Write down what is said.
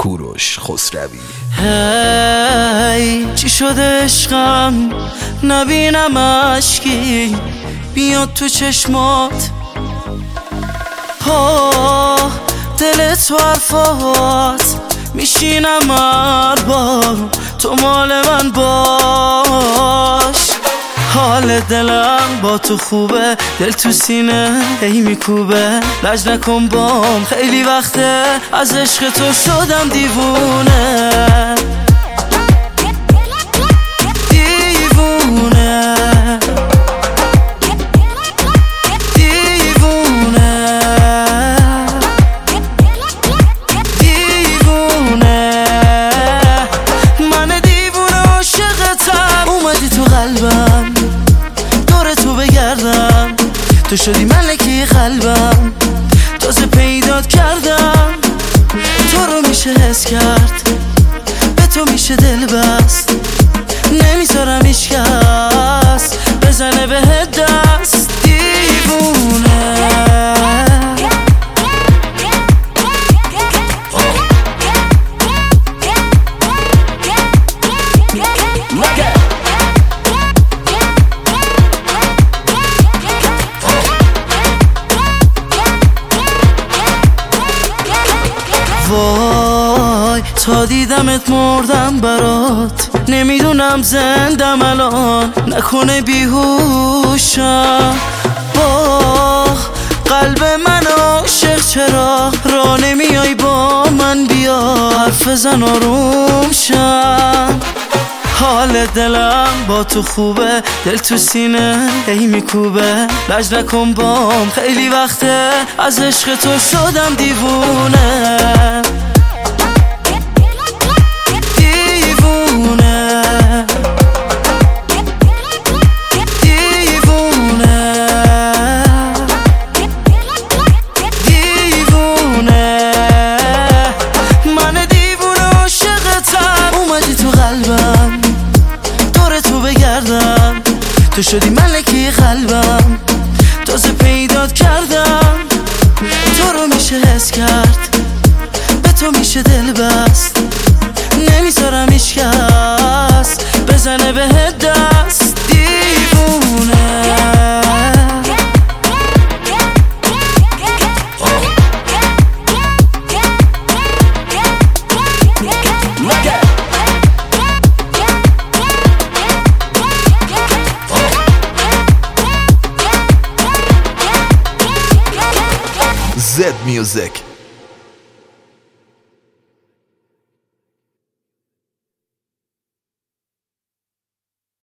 کوروش خسروی. هی چی شده عشقم نبینم اشکی بیاد تو چشمات، دل تو حرفات میشینم هر بار تو مال من باش. حال دلم با تو خوبه، دل تو سینه هی میکوبه، لج نکن بام خیلی وقته از عشق تو شدم دیوونه. تو شدی ملکه قلبم، تازه پیدات کردم، تو رو میشه حس کرد، به تو میشه دل بست، نمیذارم هیچ کس بزنه بهت دست. دیوونه وای تا دیدمت مردم برات، نمیدونم زندم الان نکنه بیهوشم. با قلب من عاشق چرا را نمیای با من، بیا حرف زن آروم شم. حال دلم با تو خوبه، دل تو سینه هی میکوبه، لج نکن بام خیلی وقته از عشق تو شدم دیوونه. تو شدی ملکه قلبم، تازه پیدات کردم، تو رو میشه حس کرد، به تو میشه دل بست، نمیذارم هیچ کس بزنه بهت دست. دیوونه Z Music.